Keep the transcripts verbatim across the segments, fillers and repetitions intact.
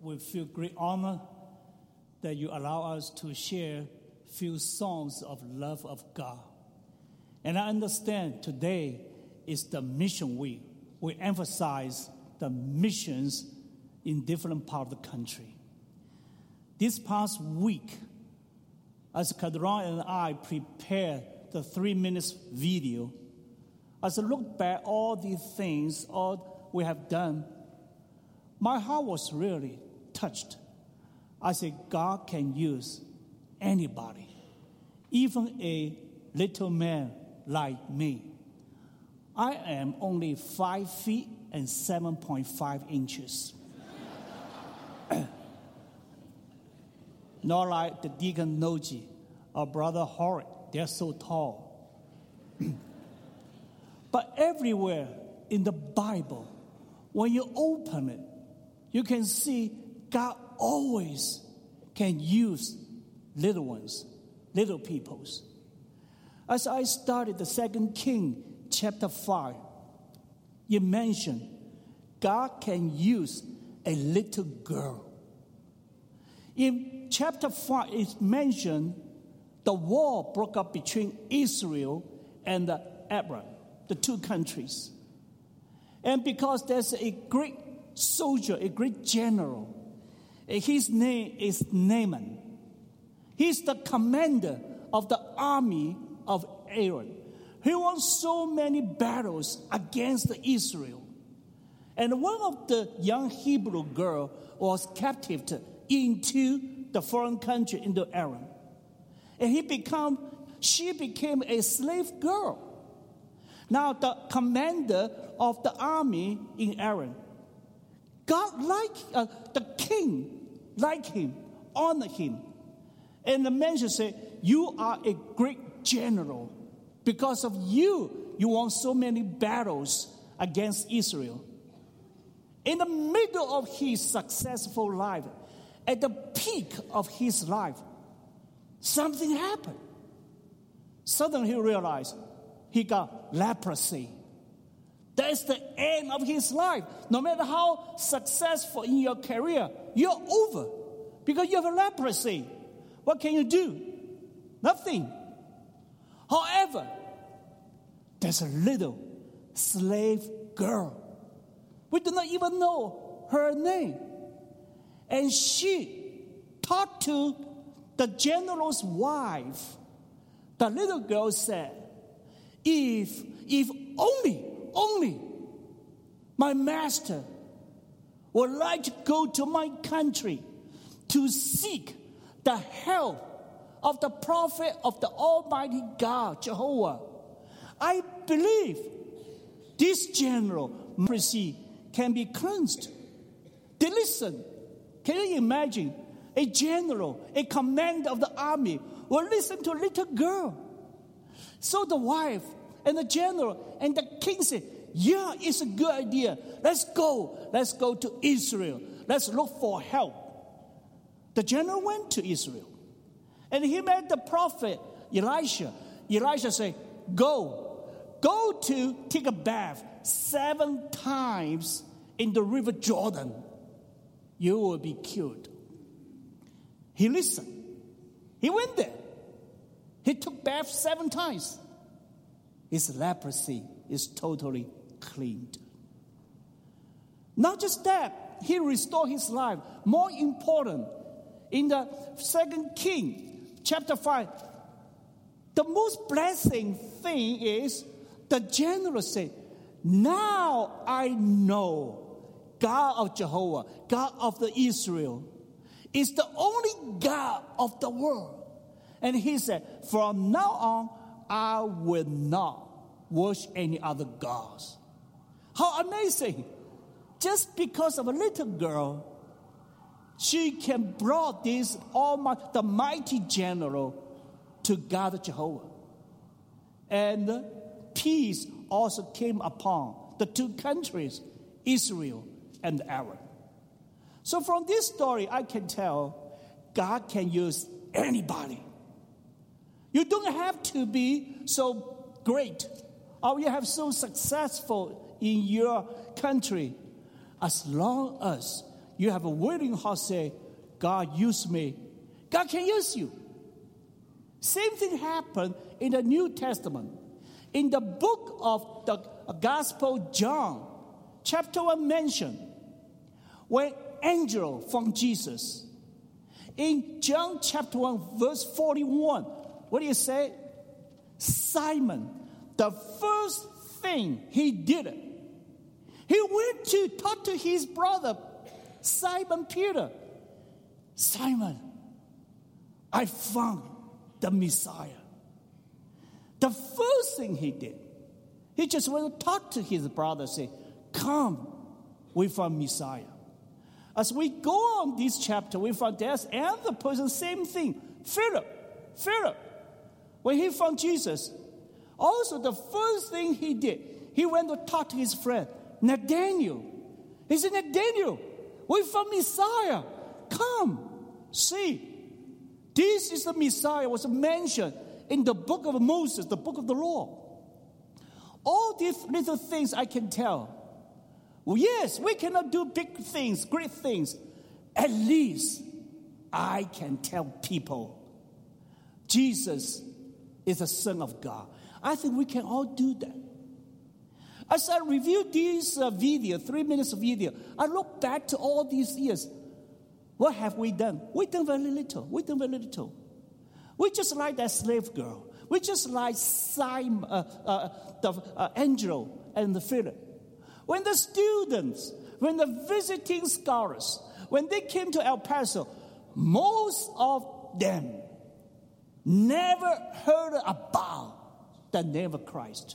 we feel great honor that you allow us to share few songs of love of God. And I understand today is the mission week. We emphasize the missions in different parts of the country. This past week, as Kadron and I prepared the three minutes video, as I look back all these things, all we have done, my heart was really touched. I said, God can use anybody, even a little man like me. I am only five feet and seven point five inches. Not like the Deacon Noji or Brother Horrick. They're so tall. But everywhere in the Bible, when you open it, you can see God always can use little ones, little peoples. As I started the Second King chapter five, you mentioned God can use a little girl. In chapter five, it mentioned the war broke up between Israel and the Aram, the two countries. And because there's a great soldier, a great general, his name is Naaman. He's the commander of the army of Aram. He won so many battles against Israel. And one of the young Hebrew girl was captive into the foreign country, into Aram. And he become, she became a slave girl. Now the commander of the army in Aram, God liked, uh, the king liked him, honored him. And the man should say, you are a great general. Because of you, you won so many battles against Israel. In the middle of his successful life, at the peak of his life, something happened. Suddenly he realized he got leprosy. That's the end of his life. No matter how successful in your career, you're over because you have a leprosy. What can you do? Nothing. However, there's a little slave girl. We do not even know her name. And she talked to the general's wife. The little girl said, if, if only, only my master would like to go to my country to seek the help of the prophet of the Almighty God, Jehovah, I believe this general mercy can be cleansed. They listen. Can you imagine a general, a commander of the army will listen to a little girl? So the wife and the general and the king said, yeah, it's a good idea. Let's go. Let's go to Israel. Let's look for help. The general went to Israel. And he met the prophet Elisha. Elisha said, go. Go to take a bath seven times in the river Jordan. You will be cured. He listened. He went there. He took bath seven times. His leprosy is totally cleaned. Not just that, he restored his life. More important, in the Second King, chapter five, the most blessing thing is the general said, now I know God of Jehovah, God of the Israel, is the only God of the world. And he said, from now on, I will not worship any other gods. How amazing. Just because of a little girl, she can brought this almighty, the mighty general to God Jehovah. And peace also came upon the two countries, Israel and Aram. So from this story, I can tell God can use anybody. You don't have to be so great or you have so successful in your country as long as you have a willing heart, say, God, use me. God can use you. Same thing happened in the New Testament. In the book of the Gospel John, chapter one mentioned, when angel from Jesus, in John chapter one, verse forty-one, what do you say? Simon, the first thing he did, he went to talk to his brother, Simon Peter. Simon, I found the Messiah. The first thing he did, he just went to talk to his brother, say, come, we found Messiah. As we go on this chapter, we found there's another person, same thing. Philip, Philip, when he found Jesus, also the first thing he did, he went to talk to his friend, Nathaniel. He said, Nathaniel, we found Messiah. Come, see. This is the Messiah was mentioned in the book of Moses, the book of the law. All these little things I can tell. Well, yes, we cannot do big things, great things. At least I can tell people Jesus is the Son of God. I think we can all do that. As I review this uh, video, three minutes of video, I look back to all these years. What have we done? We done very little. We done very little. We just like that slave girl. We just like Simon, uh, uh, the uh, angel and the Philip. When the students, when the visiting scholars, when they came to El Paso, most of them never heard about the name of Christ.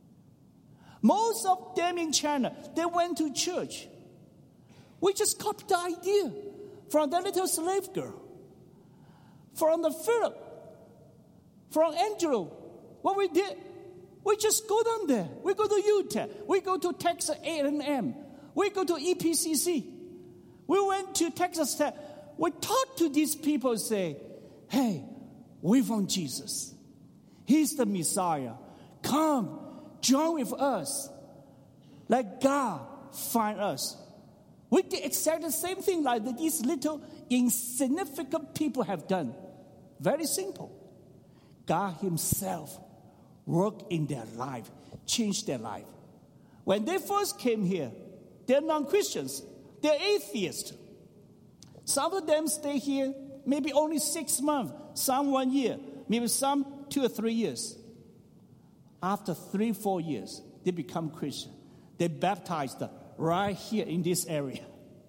Most of them in China, they went to church. We just copied the idea from that little slave girl, from the Philip, from Angelo. What we did, we just go down there. We go to U T E C. We go to Texas A and M. We go to E P C C. We went to Texas Tech. We talked to these people and say, hey, we found Jesus. He's the Messiah. Come, join with us. Let God find us. We did exactly the same thing like these little insignificant people have done. Very simple. God himself worked in their life, changed their life. When they first came here, they're non-Christians. They're atheists. Some of them stay here maybe only six months, some one year, maybe some two or three years. After three, four years, they become Christian. They baptized right here in this area.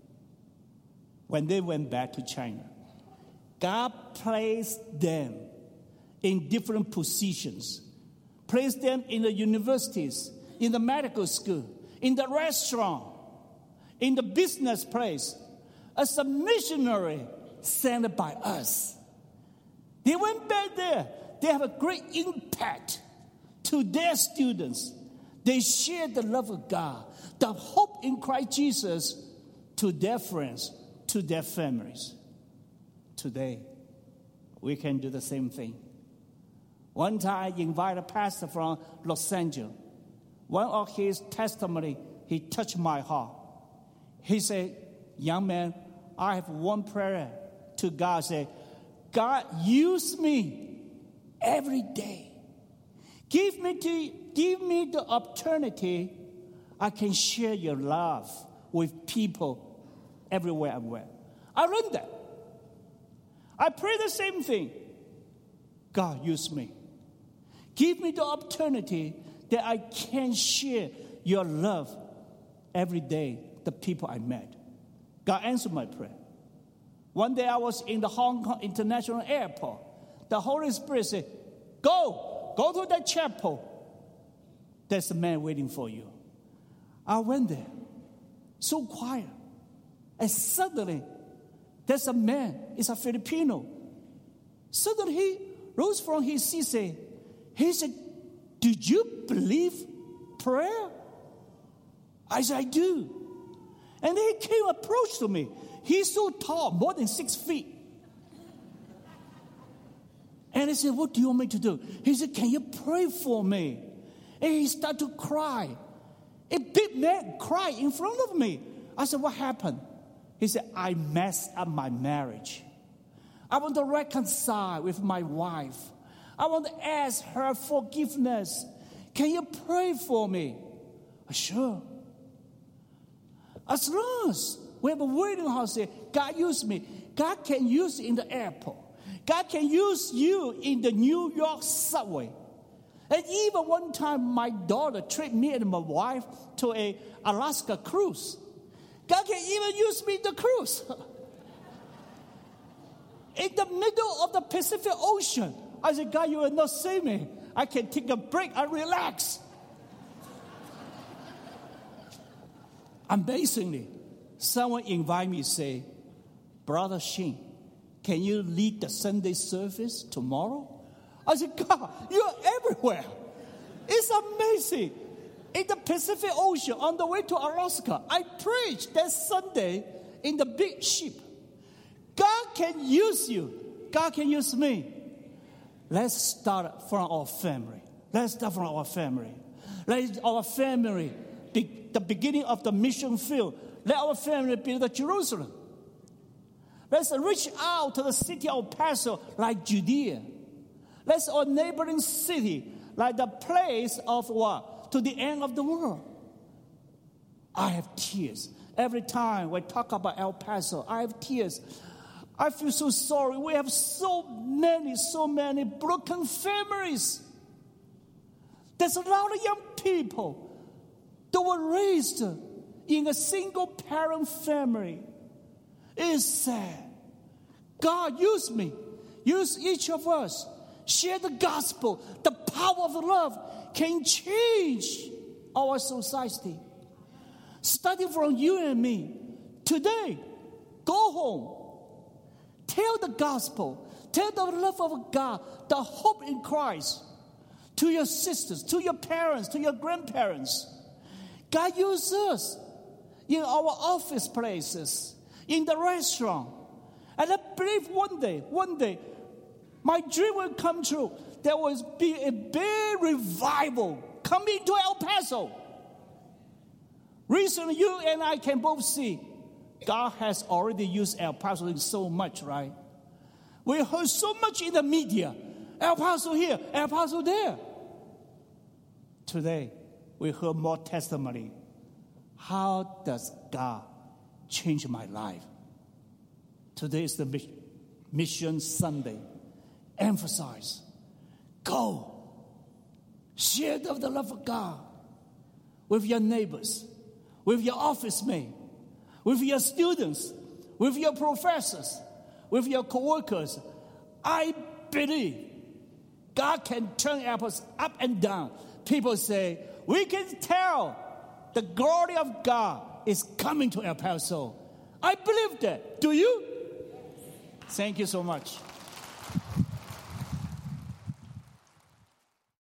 When they went back to China, God placed them in different positions, placed them in the universities, in the medical school, in the restaurant, in the business place, as a missionary sent by us. They went back there. They have a great impact to their students. They share the love of God, the hope in Christ Jesus to their friends, to their families. Today, we can do the same thing. One time, I invited a pastor from Los Angeles. One of his testimony, he touched my heart. He said, young man, I have one prayer to God. Say, God, use me every day. Give me the, give me the opportunity I can share your love with people everywhere I went. I learned that. I pray the same thing. God, use me. Give me the opportunity that I can share your love every day, the people I met. God answered my prayer. One day I was in the Hong Kong International Airport. The Holy Spirit said, go, go to that chapel. There's a man waiting for you. I went there, so quiet. And suddenly, there's a man, it's a Filipino. Suddenly he rose from his seat, say, he said, did you believe prayer? I said, I do. And he came approach to me. He's so tall, more than six feet. And I said, what do you want me to do? He said, can you pray for me? And he started to cry. A big man cried in front of me. I said, what happened? He said, I messed up my marriage. I want to reconcile with my wife. I want to ask her forgiveness. Can you pray for me? Sure. As long as we have a waiting house here, God use me. God can use you in the airport. God can use you in the New York subway. And even one time, my daughter treated me and my wife to a Alaska cruise. God can even use me in the cruise. In the middle of the Pacific Ocean. I said, God, you will not save me. I can take a break. I relax. Amazingly, someone invited me and say, Brother Sheen, can you lead the Sunday service tomorrow? I said, God, you're everywhere. It's amazing. In the Pacific Ocean, on the way to Alaska, I preached that Sunday in the big ship. God can use you. God can use me. Let's start from our family. Let's start from our family. Let our family be the beginning of the mission field. Let our family be the Jerusalem. Let's reach out to the city of El Paso like Judea. Let's our neighboring city like the place of what? To the end of the world. I have tears. Every time we talk about El Paso, I have tears. I feel so sorry. We have so many, so many broken families. There's a lot of young people that were raised in a single parent family. It is sad. God, use me. Use each of us. Share the gospel. The power of love can change our society. Starting from you and me. Today, go home. Tell the gospel. Tell the love of God, the hope in Christ to your sisters, to your parents, to your grandparents. God uses us in our office places, in the restaurant. And I believe one day, one day, my dream will come true. There will be a big revival coming to El Paso. Recently, you and I can both see God has already used El Paso in so much, right? We heard so much in the media. El Paso here, El Paso there. Today, we heard more testimony. How does God change my life? Today is the Mission Sunday. Emphasize. Go. Share the love of God with your neighbors, with your office mate, with your students, with your professors, with your co-workers. I believe God can turn apples up and down. People say, we can tell the glory of God is coming to El Paso. I believe that. Do you? Thank you so much.